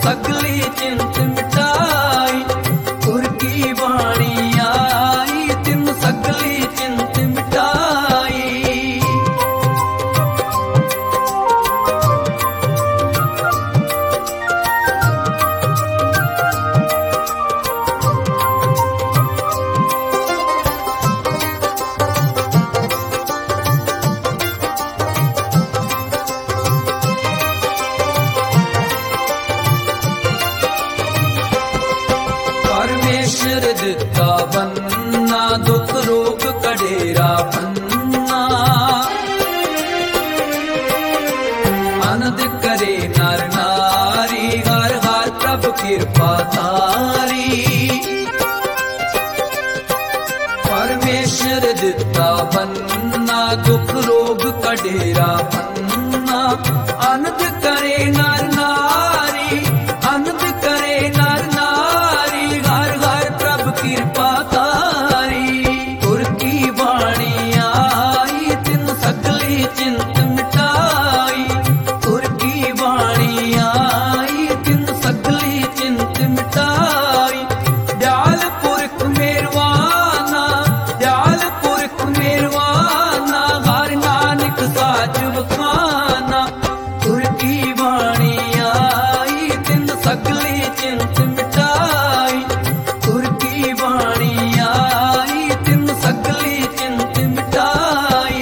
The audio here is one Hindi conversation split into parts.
सगली चिंत मिटाई। गुर की वाणी आई तिन सगली चिंत मिटाई। परमेश्वर दिता बन्ना दुख रोग कडेरा पन्ना। आनंद करे नर नारी हर हर प्रभु कृपा तारी। परमेश्वर दिता बन्ना दुख रोग कडेरा पन्ना। आनंद करे नर नारी आनंद करे नर नारी हर हर प्रभु कृपा तारी। गुर की वाणी आई तिन सगली चिंत मिटाई। गुर की वाणी आई तिन सगली चिंत मिटाई। दयाल पुरख मेरवाना दयाल पुरख मेरवाना हर नानक साच बखाना। गुर की वाणी आई तिन सगली चिंत मिटाई। गुर की वाणी आई तिन सगली चिंत मिटाई।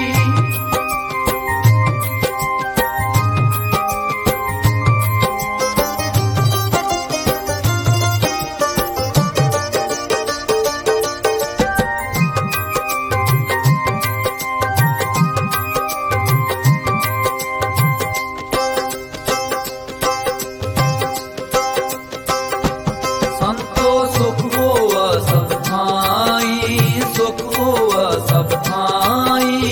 संतो सुख होवा सब थाई सुख होवा सब थाई।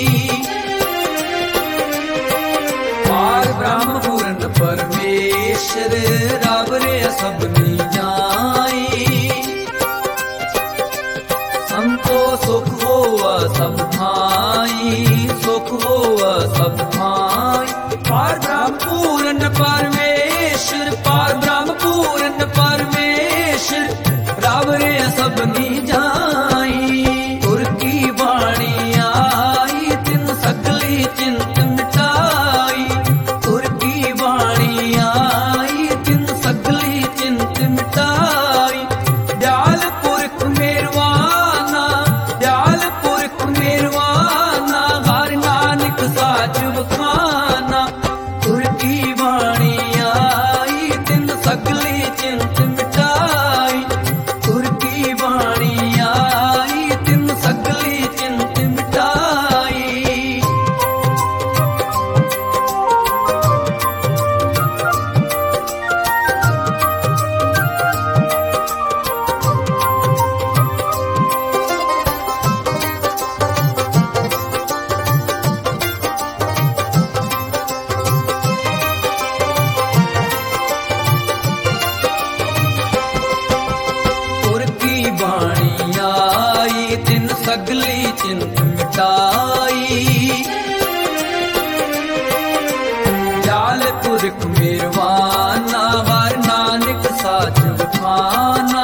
पार ब्रह्म पूर्ण परमेश्वर रब रे सबनी जाई। संतो सुख होवा सब थाई सुख होवा सब थाई। पार ब्रह्म पूर्ण परमेश्वर पार ब्रह्म पूर्ण परमेश्वर रब रे सबनी जाई। गुर की वाणी आई तिन सगली चिंत मिटाई। गुर की वाणी आई तिन सगली चिंत मिटाई। दयाल पुरख मेरवाना दयाल पुरख मेरवाना हर नानक साच बखाना। गुर की वाणी आई तिन सगली चिंत मिटाई। गुर की वाणी आई तिन सगली चिंत मिटाई। गुर की वाणी आई तिन सगली चिंत मिटाई। दयाल पुरख मेरवाना हर नानक साच बखाना।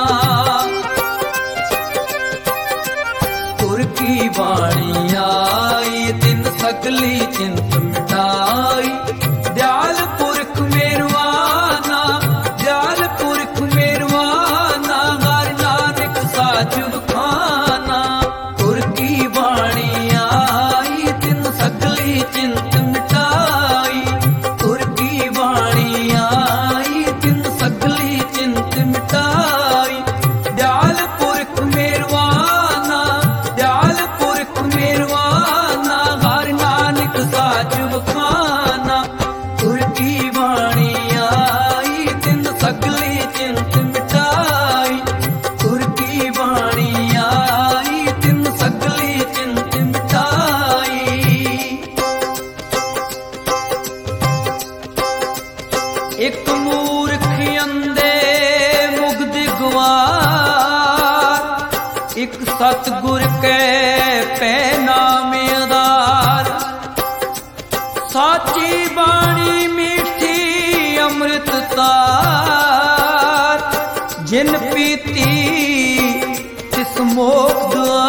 गुर की वाणी आई तिन सगली चिंत मिटाई। दयाल पुरख मेरवाना दयाल पुरख मेरवाना हर नानक साच बखाना। गुर की वाणी आई तिन सगली चिंत मिटाई। गुर की वाणी आई तिन सगली चिंत मिटाई। दयाल पुरख मेरवाना दयाल पुरख मेरवाना हर नानक साच बखाना। गुर की वाणी आई तिन सगली चिंत मिटाई। गुर की वाणी आई तिन सगली चिंत मिटाई। एक मूर्ख अंधे मुग्ध गवार। एक सतगुर के पै नाम आधार। साची बाणी मीठी ਅੰਮ੍ਰਿਤ ਤਾਰ ਜਿਨ ਪੀਤੀ ਤਿਸ ਮੋਖ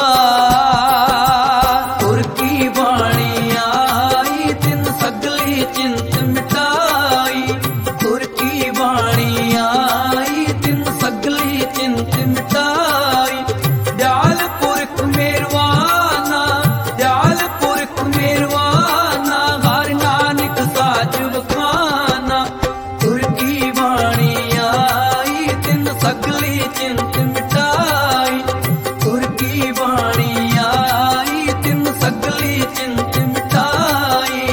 ਦੁਆਰ। ਗੁਰ ਕੀ ਬਾਣੀ ਆਈ ਤਿਨ ਸਗਲੀ ਚਿੰਤ ਮਿਟਾਈ। ਗੁਰ ਕੀ ਬਾਣੀ ਆਈ ਤਿਨ ਸਗਲੀ ਚਿੰਤ ਮਿਟਾਈ। ਦਿਆਲ ਪੁਰਖ ਮੇਰਵਾਨਾ, ਦਿਆਲ ਪੁਰਖ ਮੇਰਵਾਨਾ, ਹਰ ਨਾਨਕ ਸਾਜ ਵਖਾਨਾ। ਗੁਰ ਕੀ ਬਾਣੀ ਆਈ ਤਿਨ ਸਗਲੀ ਚਿੰਤ ਮਿਟਾਈ। ਗੁਰ ਕੀ ਬਾਣੀ ਆਈ ਤਿਨ ਸਗਲੀ ਚਿੰਤ ਮਿਟਾਈ।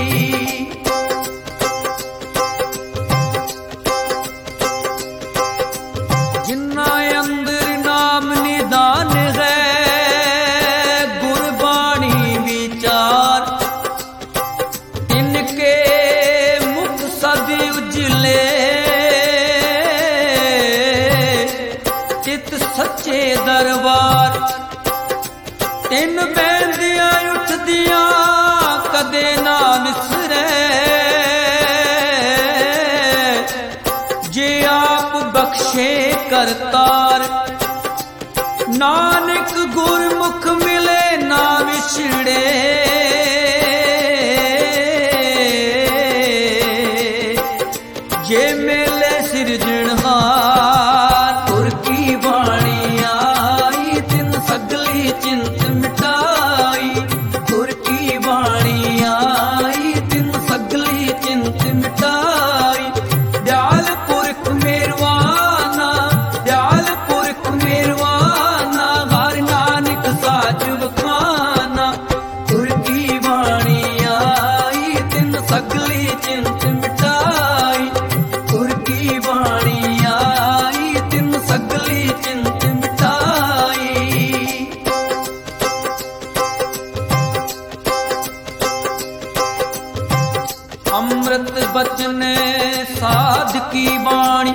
ਜਿਨ੍ਹਾਂ ਅੰਦਰ ਨਾਮ ਨਿਦਾਨ ਹੈ, ਗੁਰਬਾਣੀ ਵਿਚਾਰ ਤਿਨਕੇ ਮੁਖ ਸਦ ਉਜਲੇ। ਚਿਤ ਸੱਚੇ ਦਰਬਾਰ ਤਿਨ ਬਹਿੰਦਿਆਂ ਉੱਠਦਿਆਂ ਕਦੇ ਨਾ ਨਿਸਰੈ। ਜੇ ਆਪ ਬਖਸ਼ੇ ਕਰਤਾਰ, ਨਾਨਕ ਗੁਰਮੁਖ ਮਿਲੇ ਨਾ ਵਿਛੜੇ। ਜੇ ਮਿਲੇ ਸਿਰਜਣਹਾਰ। ਗੁਰ ਕੀ ਬਾਣੀ ਆਈ ਤਿਨ ਸਗਲੀ ਚਿੰਤ ਮਿਟਾਈ। ਗੁਰ ਕੀ ਬਾਣੀ ਆਈ ਤਿਨ ਸਗਲੀ ਚਿੰਤ ਮਿਟਾਈ। ਦਿਆਲ ਪੁਰਖ ਮੇਰਵਾਨਾ, ਦਿਆਲ ਪੁਰਖ ਮੇਰਵਾਨਾ, ਹਰ ਨਾਨਕ ਸਾਜ ਵਖਾਨਾ। ਗੁਰ ਕੀ ਬਾਣੀ ਆਈ ਤਿਨ ਸਗਲੀ ਚਿੰਤ ਮਿਟਾਈ। ਗੁਰ ਕੀ ਬਾਣੀ ਆਈ ਤਿਨ ਸਗਲੀ ਚਿੰਤ ਮਿਟਾਈ। ਅੰਮ੍ਰਿਤ ਬਚਨ ਸਾਧ ਕੀ ਬਾਣੀ,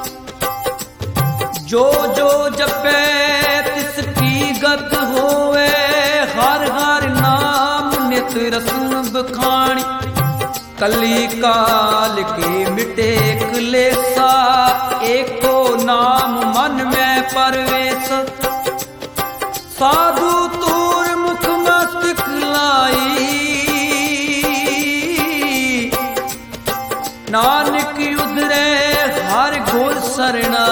ਜੋ ਜੋ ਜਪੈ ਤਿਸ ਕੀ ਗਤ ਹੋਵੇ। ਹਰ ਹਰ ਨਾਮ ਨਿਤ ਰਸਨ ਬਖਾਣੀ। ਕਲੀ ਕਾਲ ਕੀ ਮਿਟੇ ਕਲੇਸਾ, ਏਕੋ ਨਾਮ ਮਨ ਮੈਂ ਪਰਵੇਸ। ਸਾਧੂ ਤੂਰ ਮੁਖ ਮਸਤਕ ਲਾਈ, ਨਾਨਕ ਉਧਰੇ ਹਰ ਗੁਰ ਸਰਣਾ।